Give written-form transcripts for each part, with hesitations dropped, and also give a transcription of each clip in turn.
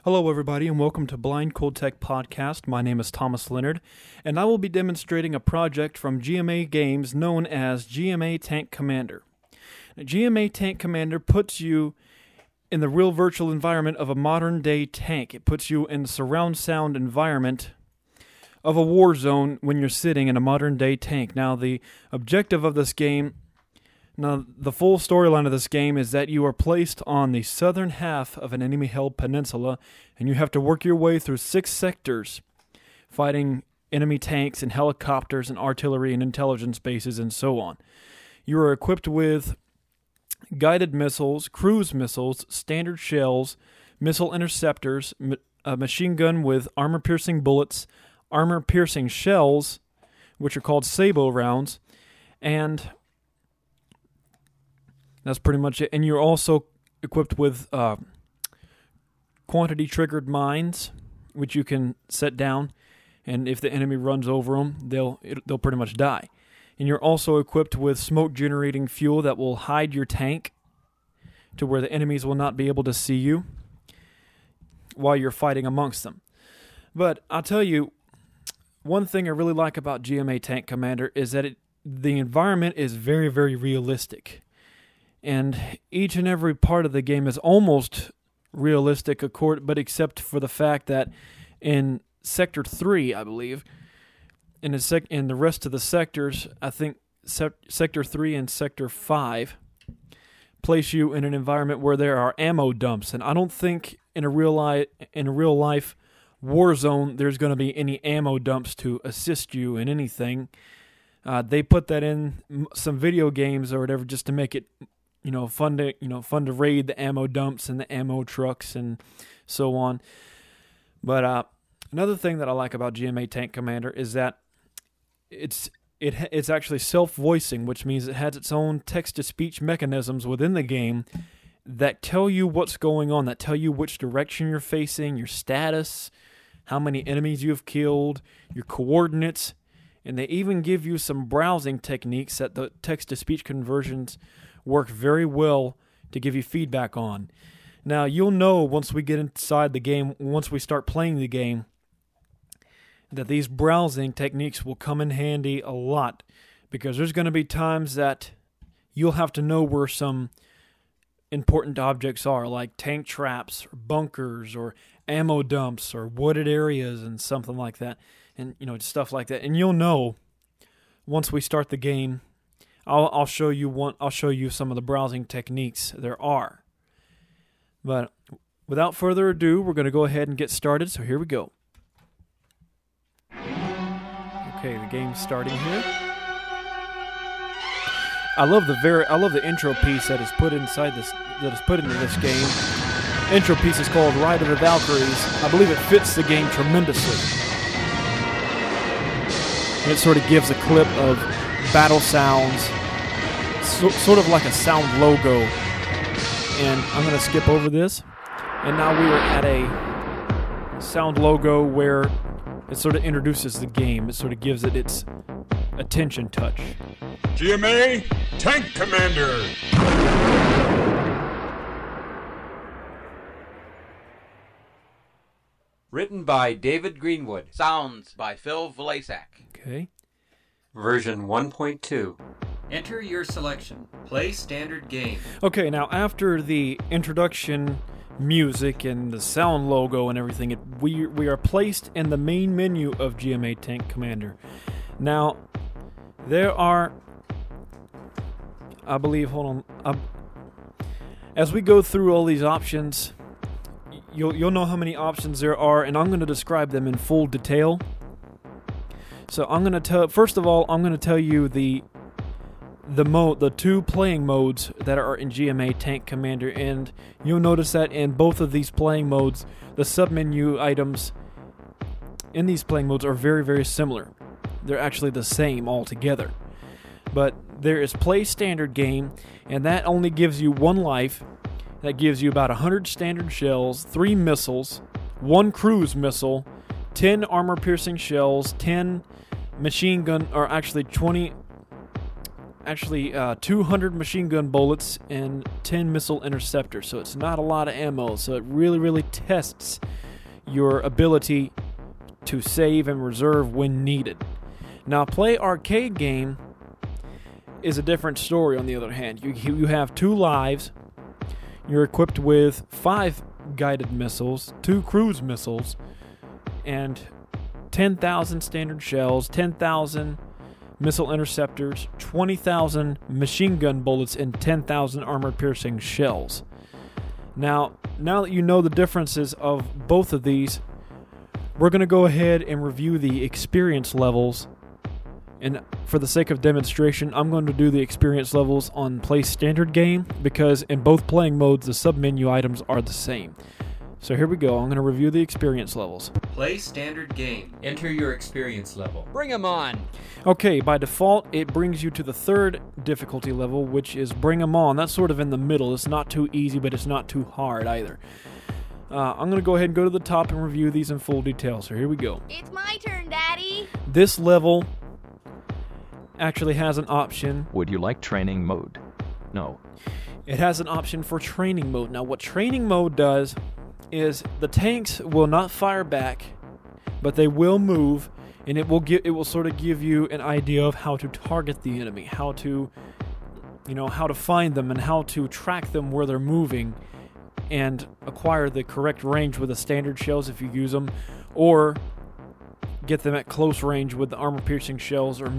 Hello, everybody, and welcome to Blind Cold Tech Podcast. My name is Thomas Leonard, and I will be demonstrating a project from GMA Games known as GMA Tank Commander. Now, GMA Tank Commander puts you in the real virtual environment of a modern-day tank. It puts you in the surround sound environment of a war zone when you're sitting in a modern-day tank. Now, the objective of this game... Now, the full storyline of this game is that you are placed on the southern half of an enemy-held peninsula, and you have to work your way through 6 sectors, fighting enemy tanks and helicopters and artillery and intelligence bases and so on. You are equipped with guided missiles, cruise missiles, standard shells, missile interceptors, a machine gun with armor-piercing bullets, armor-piercing shells, which are called sabot rounds, and... that's pretty much it. And you're also equipped with quantity-triggered mines, which you can set down. And if the enemy runs over them, they'll pretty much die. And you're also equipped with smoke-generating fuel that will hide your tank to where the enemies will not be able to see you while you're fighting amongst them. But I'll tell you, one thing I really like about GMA Tank Commander is that the environment is very, very realistic. And each and every part of the game is almost realistic, but except for the fact that in Sector 3, I believe, in the rest of the sectors, I think Sector 3 and Sector 5 place you in an environment where there are ammo dumps. And I don't think in a real life war zone there's going to be any ammo dumps to assist you in anything. They put that in some video games or whatever just to make it fun to raid the ammo dumps and the ammo trucks and so on. But another thing that I like about GMA Tank Commander is that it's actually self-voicing, which means it has its own text-to-speech mechanisms within the game that tell you what's going on, that tell you which direction you're facing, your status, how many enemies you've killed, your coordinates, and they even give you some browsing techniques that the text-to-speech conversions work very well to give you feedback on. Now, you'll know once we get inside the game, once we start playing the game, that these browsing techniques will come in handy a lot, because there's going to be times that you'll have to know where some important objects are, like tank traps, or bunkers, or ammo dumps, or wooded areas, and something like that, and stuff like that. And you'll know once we start the game. I'll show you some of the browsing techniques there are. But without further ado, we're going to go ahead and get started. So here we go. Okay, the game's starting here. I love the intro piece that is put inside this, that is put into this game. Intro piece is called Ride of the Valkyries. I believe it fits the game tremendously. It sort of gives a clip of battle sounds, sort of like a sound logo. And I'm going to skip over this. And now we are at a sound logo where it sort of introduces the game. It sort of gives it its attention touch. GMA Tank Commander! Written by David Greenwood. Sounds by Phil Vlasak. Okay. Version 1.2. Enter your selection. Play standard game. Okay, now after the introduction music and the sound logo and everything, we are placed in the main menu of GMA Tank Commander. Now, there are, I believe, as we go through all these options, you'll know how many options there are, and I'm going to describe them in full detail. So first of all, I'm going to tell you the 2 playing modes that are in GMA Tank Commander, and you'll notice that in both of these playing modes, the submenu items in these playing modes are very, very similar. They're actually the same altogether. But there is Play Standard Game, and that only gives you 1 life. That gives you about 100 standard shells, 3 missiles, 1 cruise missile, 10 armor-piercing shells, 10 machine gun, or actually 20 actually 200 machine gun bullets and 10 missile interceptors, so it's not a lot of ammo, so it really tests your ability to save and reserve when needed. Now, Play Arcade Game is a different story, on the other hand. You have 2 lives, you're equipped with 5 guided missiles, 2 cruise missiles, and 10,000 standard shells, 10,000 missile interceptors, 20,000 machine gun bullets, and 10,000 armor-piercing shells. Now that you know the differences of both of these, we're going to go ahead and review the experience levels. And for the sake of demonstration, I'm going to do the experience levels on Play Standard Game, because in both playing modes, the sub-menu items are the same. So here we go. I'm going to review the experience levels. Play standard game. Enter your experience level. Bring 'em on. Okay, by default, it brings you to the 3rd difficulty level, which is Bring 'em On. That's sort of in the middle. It's not too easy, but it's not too hard either. I'm going to go ahead and go to the top and review these in full detail. So here we go. It's my turn, Daddy. This level actually has an option. Would you like training mode? No. It has an option for training mode. Now, what training mode does is the tanks will not fire back, but they will move, and it will sort of give you an idea of how to target the enemy, how to find them, and how to track them where they're moving, and acquire the correct range with the standard shells if you use them, or get them at close range with the armor-piercing shells or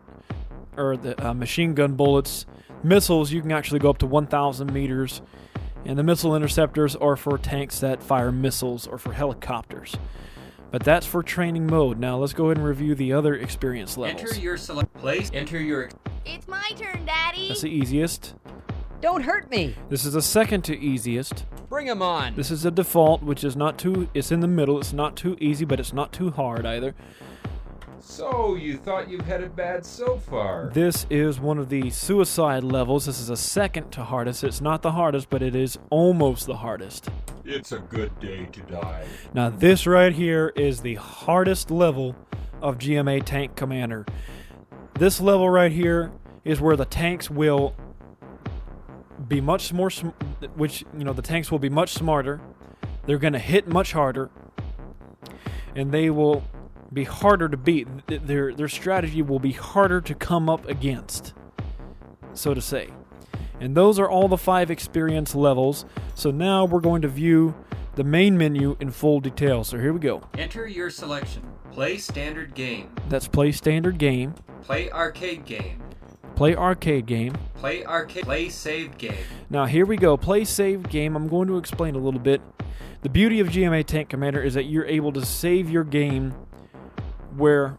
the machine gun bullets. Missiles, you can actually go up to 1,000 meters, and the missile interceptors are for tanks that fire missiles or for helicopters. But that's for training mode. Now let's go ahead and review the other experience levels. Enter your select place. Enter your It's my turn, Daddy. That's the easiest. Don't hurt me. This is the second to easiest. Bring 'em on. This is a default, which is not too... It's in the middle. It's not too easy, but it's not too hard either. So, you thought you've had it bad so far? This is one of the suicide levels. This is a second to hardest. It's not the hardest, but it is almost the hardest. It's a good day to die. Now, this right here is the hardest level of GMA Tank Commander. This level right here is where the tanks will be much more... the tanks will be much smarter. They're going to hit much harder. And they will be harder to beat. Their strategy will be harder to come up against, so to say. And those are all the 5 experience levels. So now we're going to view the main menu in full detail. So here we go. Enter your selection. Play standard game. That's Play Standard Game, Play arcade game. Play Arcade Game. Play saved game. Now here we go. Play Save Game. I'm going to explain a little bit. The beauty of GMA Tank Commander is that you're able to save your game wherever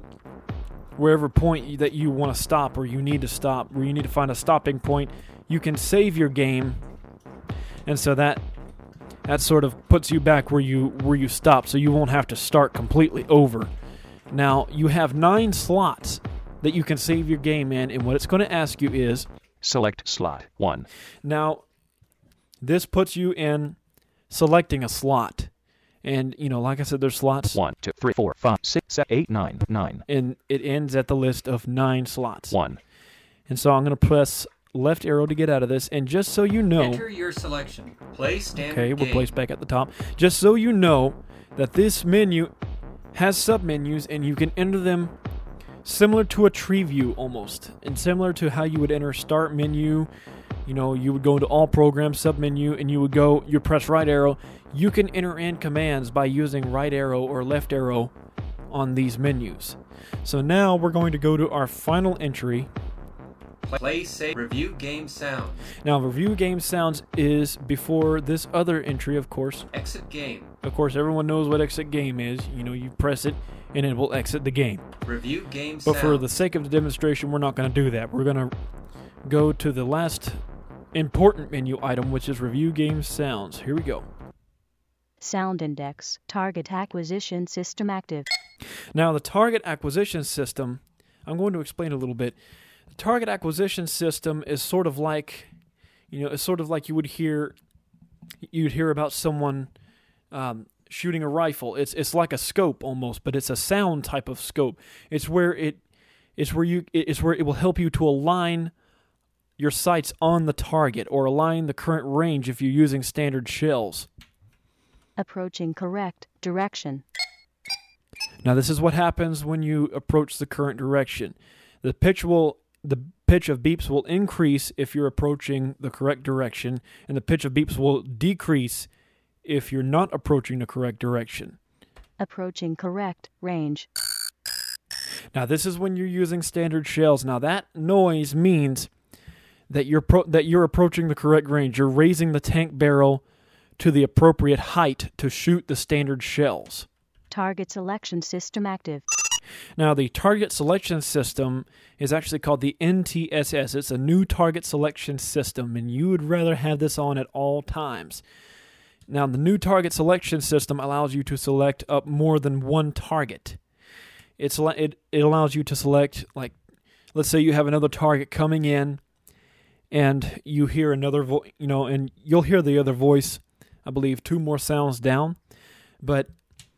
point that you want to stop, or you need to stop, where you need to find a stopping point, you can save your game, and so that sort of puts you back where you stop, so you won't have to start completely over. Now, you have 9 slots that you can save your game in, and what it's going to ask you is... Select slot 1. Now, this puts you in selecting a slot. And, like I said, there's slots. 1, 2, 3, 4, 5, 6, 7, 8, 9, 9. And it ends at the list of 9 slots. 1. And so I'm going to press left arrow to get out of this. And just so you know... Enter your selection. Play standard Okay, we're game. placed back at the top. Just so you know that this menu has submenus, and you can enter them similar to a tree view almost. And similar to how you would enter start menu. You would go into all programs, submenu, and you press right arrow. You can enter in commands by using right arrow or left arrow on these menus. So now we're going to go to our final entry. Play save. Review game sounds. Now, review game sounds is before this other entry, of course. Exit game. Of course, everyone knows what exit game is. You press it, and it will exit the game. Review game But sounds. for the sake of the demonstration, we're not going to do that. We're going to go to the last important menu item, which is review game sounds. Here we go. Sound index, target acquisition system active. Now, the target acquisition system, I'm going to explain a little bit. The target acquisition system is sort of like, it's sort of like you'd hear about someone shooting a rifle. It's like a scope almost, but it's a sound type of scope. It's where it it's where it will help you to align your sights on the target or align the current range if you're using standard shells. Approaching correct direction. Now this is what happens when you approach the current direction. The pitch of beeps will increase if you're approaching the correct direction, and the pitch of beeps will decrease if you're not approaching the correct direction. Approaching correct range. Now this is when you're using standard shells. Now that noise means that you're approaching the correct range. You're raising the tank barrel to the appropriate height to shoot the standard shells. Target selection system active. Now the target selection system is actually called the NTSS. It's a new target selection system, and you would rather have this on at all times. Now the new target selection system allows you to select up more than one target. It allows you to select, like, let's say you have another target coming in, and you hear another voice, and you'll hear the other voice, I believe, 2 more sounds down. But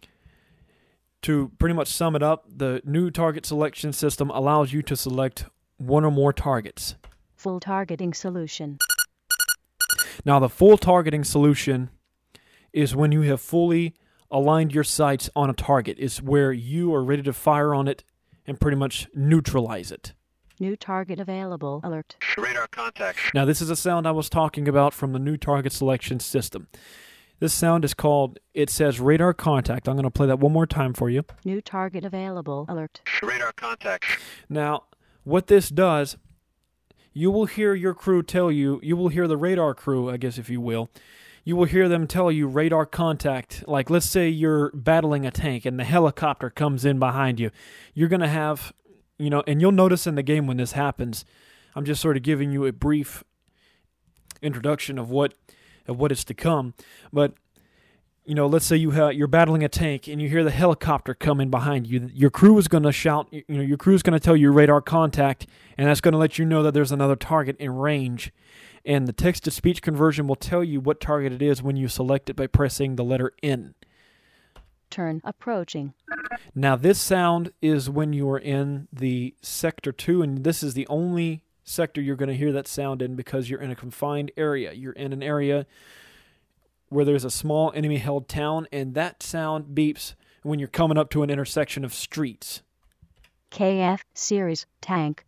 to pretty much sum it up, the new target selection system allows you to select one or more targets. Full targeting solution. Now, the full targeting solution is when you have fully aligned your sights on a target. It's where you are ready to fire on it and pretty much neutralize it. New target available alert. Radar contact. Now, this is a sound I was talking about from the new target selection system. This sound is called, it says radar contact. I'm going to play that one more time for you. New target available alert. Radar contact. Now, what this does, you will hear your crew tell you, you will hear the radar crew, I guess if you will, you will hear them tell you radar contact. Like, let's say you're battling a tank and the helicopter comes in behind you. You're going to have, and you'll notice in the game when this happens, I'm just sort of giving you a brief introduction of what is to come. But, let's say you're battling a tank and you hear the helicopter come in behind you. Your crew is going to shout, your crew is going to tell you radar contact, and that's going to let you know that there's another target in range. And the text-to-speech conversion will tell you what target it is when you select it by pressing the letter N. Turn approaching. Now, this sound is when you are in the Sector 2, and this is the only sector you're going to hear that sound in because you're in a confined area. You're in an area where there's a small enemy-held town, and that sound beeps when you're coming up to an intersection of streets. KF Series tank.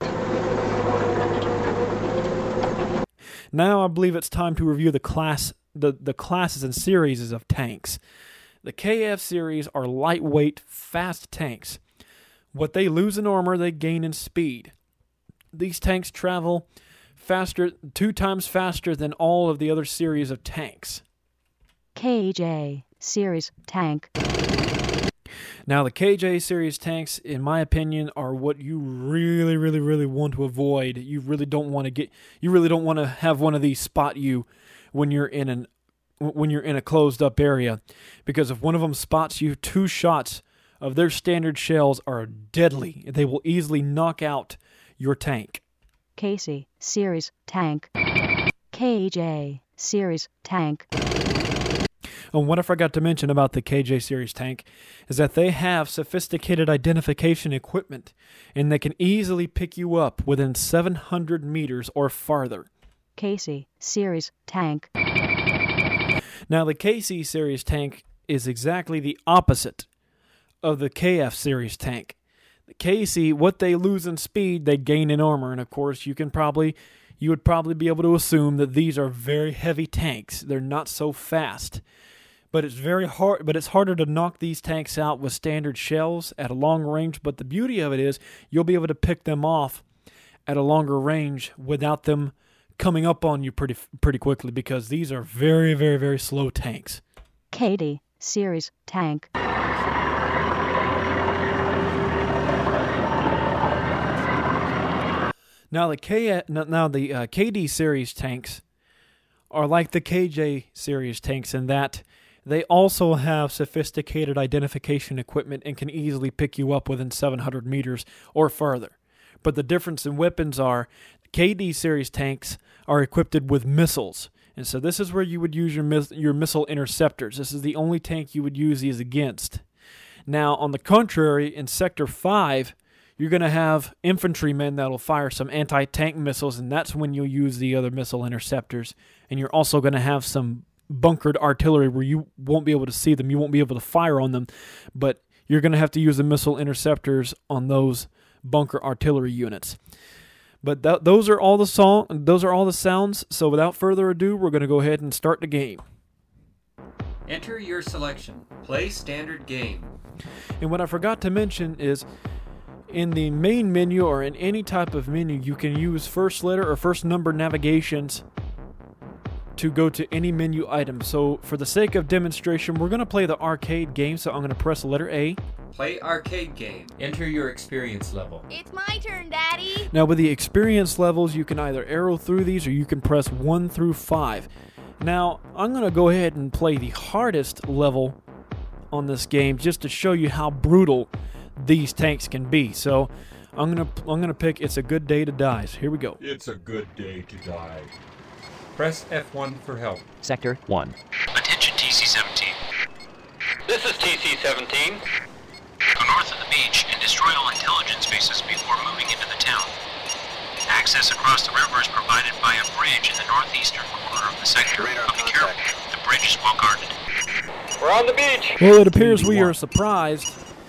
Now I believe it's time to review the classes and series of tanks. The KF series are lightweight, fast tanks. What they lose in armor, they gain in speed. These tanks travel faster, 2 times faster than all of the other series of tanks. KJ Series tank. Now, the KJ series tanks, in my opinion, are what you really, really, really want to avoid. You really don't want to have one of these spot you when you're in a closed up area, because if one of them spots you, 2 shots of their standard shells are deadly. They will easily knock out your tank. KC Series tank. KJ Series tank. And what I forgot to mention about the KJ series tank is that they have sophisticated identification equipment, and they can easily pick you up within 700 meters or farther. KC Series tank. Now, the KC series tank is exactly the opposite of the KF series tank. The KC, what they lose in speed, they gain in armor, and of course, you would probably be able to assume that these are very heavy tanks. They're not so fast. But it's very hard. But it's harder to knock these tanks out with standard shells at a long range. But the beauty of it is you'll be able to pick them off at a longer range without them coming up on you pretty quickly, because these are very, very, very slow tanks. KD Series tank. Now the KD series tanks are like the KJ series tanks in that they also have sophisticated identification equipment and can easily pick you up within 700 meters or further. But the difference in weapons are KD series tanks are equipped with missiles. And so this is where you would use your missile interceptors. This is the only tank you would use these against. Now, on the contrary, in Sector 5, you're going to have infantrymen that'll fire some anti-tank missiles, and that's when you'll use the other missile interceptors. And you're also going to have some bunkered artillery where you won't be able to see them. You won't be able to fire on them, but you're going to have to use the missile interceptors on those bunker artillery units. But those are all the sounds. So without further ado, we're going to go ahead and start the game. Enter your selection. Play standard game. And what I forgot to mention is, in the main menu or in any type of menu, you can use first letter or first number navigations to go to any menu item. So for the sake of demonstration, we're going to play the arcade game. So I'm going to press letter A. Play arcade game. Enter your experience level. It's my turn, Daddy. Now with the experience levels, you can either arrow through these or you can press 1 through 5. Now I'm going to go ahead and play the hardest level on this game just to show you how brutal these tanks can be. So I'm gonna pick It's a Good Day to Die. So here we go. It's a good day to die. Press F1 for help. Sector 1. Attention TC-17. This is TC-17. Go north of the beach and destroy all intelligence bases before moving into the town. Access across the river is provided by a bridge in the northeastern corner of the sector. Radar But be careful, contact. the bridge is well guarded. We're on the beach. Well, it appears we are surprised.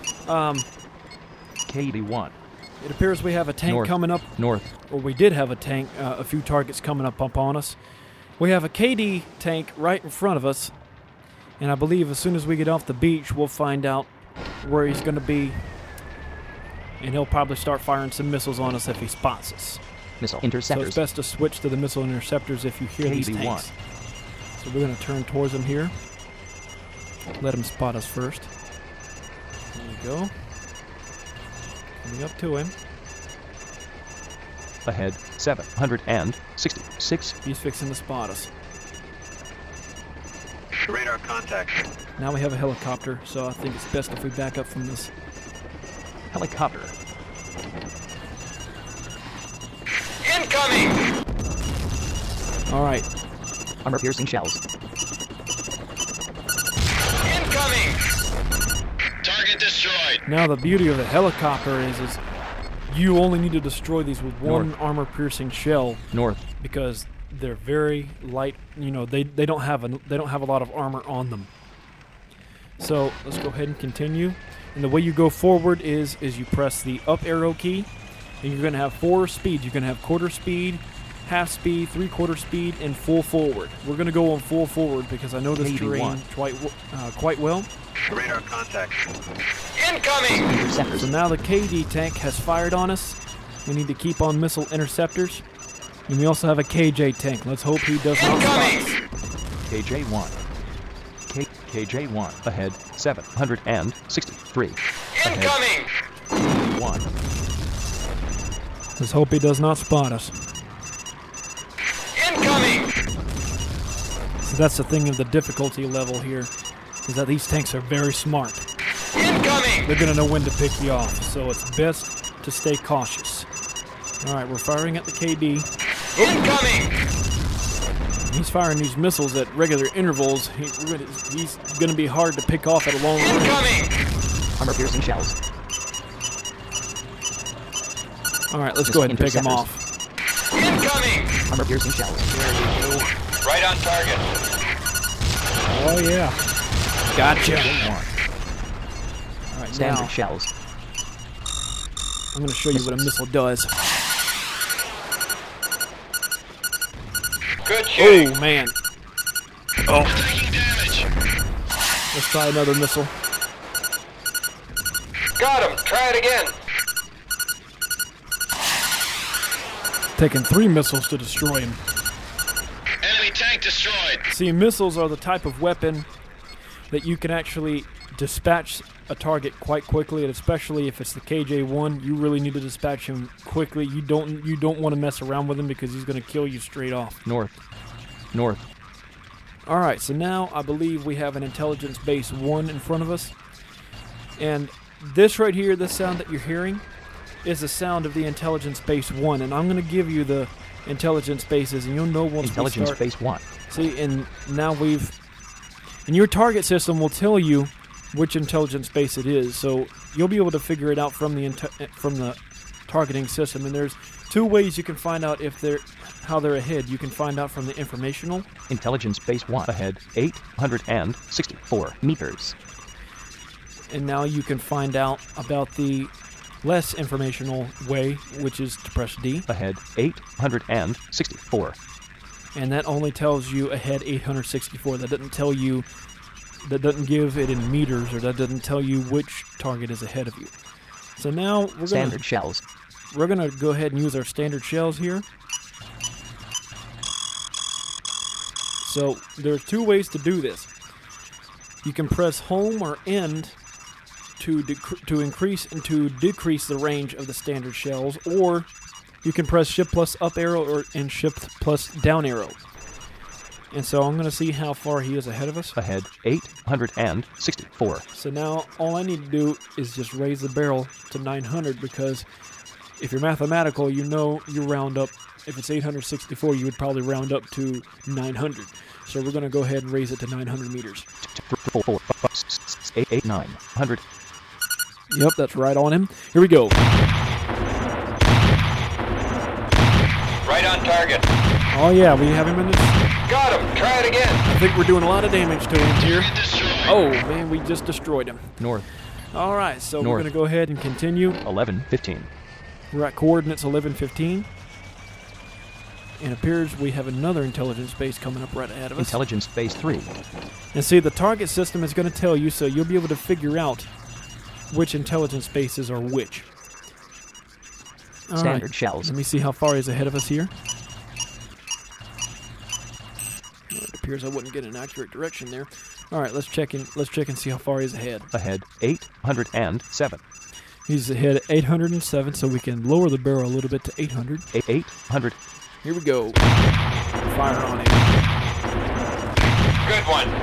KD1. It appears we have a tank North. coming up. North. Or we did have a tank, a few targets coming up on us. We have a KD tank right in front of us, and I believe as soon as we get off the beach, we'll find out where he's going to be, and he'll probably start firing some missiles on us if he spots us. Missile So interceptors. it's best to switch to the missile interceptors if you hear these KD1. tanks. So we're going to turn towards him here. Let him spot us first. There you go. Coming up to him. Ahead 766. He's fixing to spot us. Radar contact. Now we have a helicopter, so I think it's best if we back up from this. Helicopter. Incoming! All right. Armor-piercing shells. Incoming! Target destroyed. Now the beauty of the helicopter is you only need to destroy these with one North. armor-piercing shell North. because they're very light. You know, they don't have a lot of armor on them. So let's go ahead and continue. And the way you go forward is you press the up arrow key, and you're going to have 4 speeds. You're going to have quarter speed, half speed, 3/4 speed, and full forward. We're going to go on full forward because I know this terrain quite well. Radar contact. Incoming! Interceptors. So now the KD tank has fired on us. We need to keep on missile interceptors. And we also have a KJ tank. Let's hope he does not spot us. KJ1. KJ1. Ahead 763. Incoming! 1. Let's hope he does not spot us. Incoming! So that's the thing of the difficulty level here, is that these tanks are very smart. Incoming! They're going to know when to pick you off, so it's best to stay cautious. All right, we're firing at the KD. Incoming! He's firing these missiles at regular intervals. He's going to be hard to pick off at a long range. Incoming! Armor-piercing shells. All right, let's go ahead and pick him Interceptors. off. Incoming! Armor-piercing shells. Right on target. Oh, yeah. Gotcha. KJ1. All right, Standard now shells. I'm going to show you what a missile does. Good shooting. Oh, man. Taking damage. Let's try another missile. Got him. Try it again. Taking 3 missiles to destroy him. Enemy tank destroyed. See, missiles are the type of weapon that you can actually dispatch a target quite quickly, and especially if it's the KJ-1, you really need to dispatch him quickly. You don't want to mess around with him because he's going to kill you straight off. North. North. All right, so now I believe we have an intelligence base 1 in front of us, and this right here, this sound that you're hearing, is the sound of the intelligence base 1, and I'm going to give you the intelligence bases, and you'll know once Intelligence we start. base 1. See, and now and your target system will tell you which intelligence base it is. So you'll be able to figure it out from the targeting system. And there's two ways you can find out how they're ahead. You can find out from the informational. Intelligence base 1 ahead 864 meters. And now you can find out about the less informational way, which is to press D. Ahead 864. And that only tells you ahead 864. That doesn't give it in meters, or that doesn't tell you which target is ahead of you. So now Standard shells. We're going to go ahead and use our standard shells here. So there's two ways to do this. You can press home or end to increase and to decrease the range of the standard shells, or you can press shift plus up arrow and shift plus down arrow. And so I'm going to see how far he is ahead of us. Ahead 864. So now all I need to do is just raise the barrel to 900, because if you're mathematical, you know you round up. If it's 864, you would probably round up to 900. So we're going to go ahead and raise it to 900 meters. 4, 5, 6, 8, 900. Yep, that's right on him. Here we go. Right on target. Oh yeah, we have him in this. Got him. Try it again. I think we're doing a lot of damage to him here. Destroyed. Oh man, we just destroyed him. North. All right, so North. we're going to go ahead and continue. 1115. We're at coordinates 1115. And it appears we have another intelligence base coming up right ahead of us. Intelligence base 3. And see, the target system is going to tell you, so you'll be able to figure out which intelligence bases are which. All Standard right. shells. Let me see how far he's ahead of us here. Well, it appears I wouldn't get an accurate direction there. All right, let's check and see how far he's ahead. Ahead 807. He's ahead at 807, so we can lower the barrel a little bit to 800. 800. Here we go. Fire on him. Good one.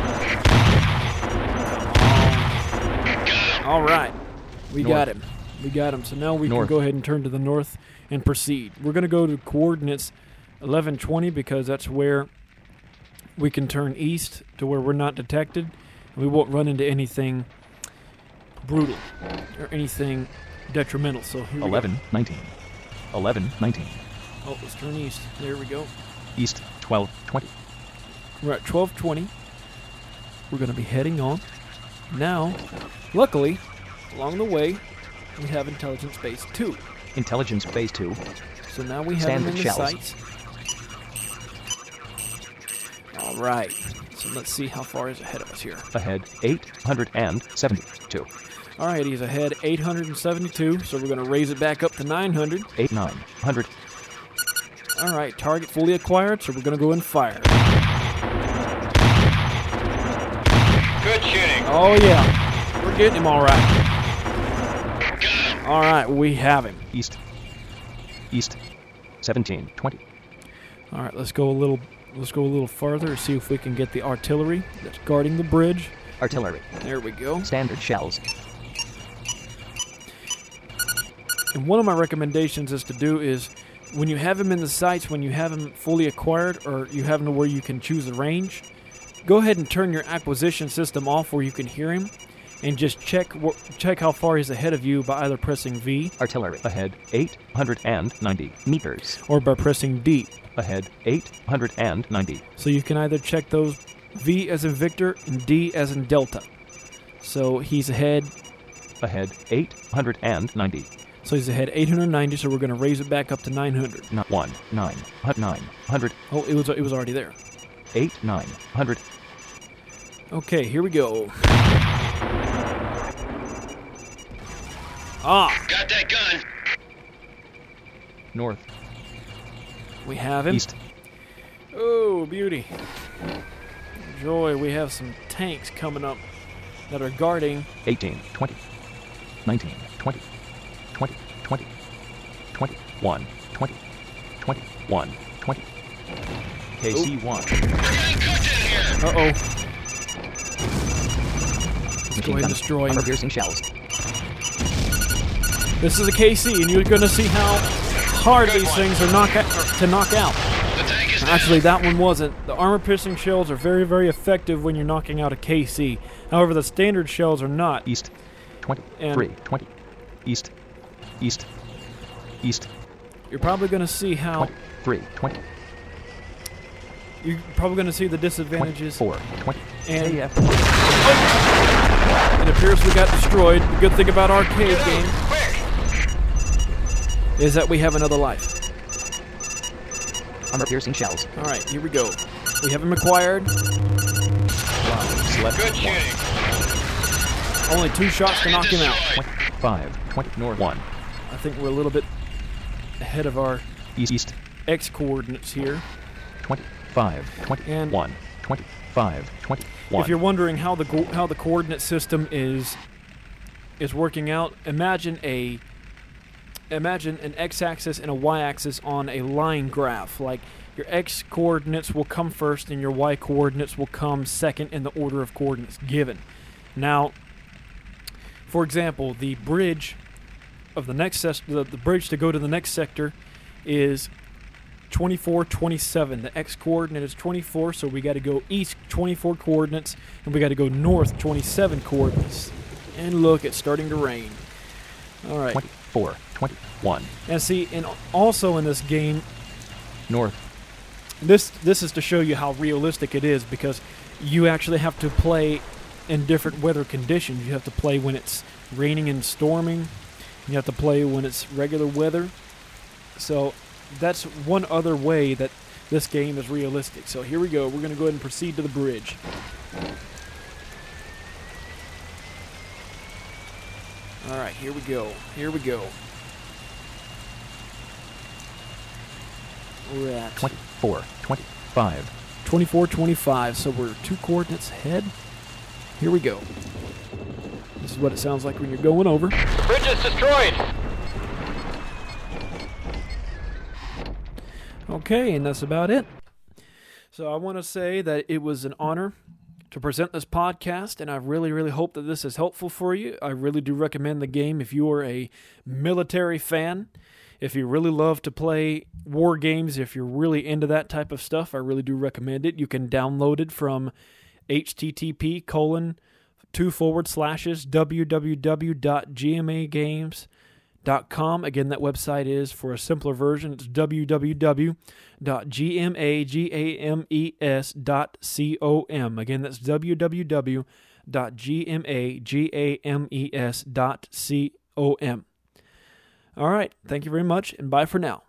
All right. We North. got him. We got him. So now we North. can go ahead and turn to the north and proceed. We're going to go to coordinates 1120, because that's where we can turn east to where we're not detected. And we won't run into anything brutal or anything detrimental. So here we go. 1119. 1119. Oh, let's turn east. There we go. East 1220. We're at 1220. We're going to be heading on. Now, luckily, along the way, we have intelligence base 2. Intelligence base 2. So now we have Standard him in the shells. sights. All right. So let's see how far he's ahead of us here. Ahead 872. All right, he's ahead 872, so we're going to raise it back up to 900. 8900. All right, target fully acquired, so we're going to go and fire. Good shooting. Oh, yeah. We're getting him all right. All right, we have him. East 1720. All right, let's go a little farther, see if we can get the artillery that's guarding the bridge. Artillery. There we go. Standard shells. And one of my recommendations is to do is, when you have him in the sights, when you have him fully acquired, or you have him to where you can choose the range, go ahead and turn your acquisition system off where you can hear him, and just check how far he's ahead of you by either pressing V Artillery. Ahead 890 meters. or by pressing D. Ahead 890. So you can either check those V as in Victor and D as in Delta. So he's ahead. Ahead 890. So he's ahead 890. So we're going to raise it back up to 900. Not 900. Oh, it was already there. 900. Okay, here we go. Ah, Got that gun. North. we have him. East. Oh, beauty. Joy, we have some tanks coming up that are guarding. 18, 20, 19, 20, 20, 20, 21, 20, 21, 20. KC-1. We're getting cooked in here. Uh-oh. Let's go ahead and destroy him. Armor-piercing shells. This is a KC, and you're going to see how hard these things are to knock out. The tank is down. Actually, that one wasn't. The armor-piercing shells are very, very effective when you're knocking out a KC. However, the standard shells are not. East. 23, 20. East. East. East. You're probably going to see how 23, 20. you're probably going to see the disadvantages. 24, 20. And AF. it appears we got destroyed. The good thing about arcade games is that we have another life. Armor-piercing shells. All right, here we go. We have him acquired. Select Good shooting. Only 2 shots to knock him out. 25, 20 north 1. I think we're a little bit ahead of our East. X coordinates here. 25, 21, 25, 21. If you're wondering how the coordinate system is working out, imagine an x-axis and a y-axis on a line graph. Like your x coordinates will come first and your y coordinates will come second in the order of coordinates given. Now, for example, the bridge of the next the bridge to go to the next sector is 2427. The x coordinate is 24, so we got to go east 24 coordinates, and we got to go north 27 coordinates. And look, it's starting to rain. All right. 24, 21. And see, and also in this game, North. This is to show you how realistic it is, because you actually have to play in different weather conditions. You have to play when it's raining and storming. You have to play when it's regular weather. So that's one other way that this game is realistic. So here we go. We're going to go ahead and proceed to the bridge. All right, here we go. Here we go. We're at 24, 25. 24, 25. So we're 2 coordinates ahead. Here we go. This is what it sounds like when you're going over. Bridge is destroyed. Okay, and that's about it. So I want to say that it was an honor to present this podcast, and I really, really hope that this is helpful for you. I really do recommend the game if you are a military fan. If you really love to play war games, if you're really into that type of stuff, I really do recommend it. You can download it from http://www.gmagames.com. Again, that website is, for a simpler version, it's www.gmagames.com. Again, that's www.gmagames.com. All right, thank you very much, and bye for now.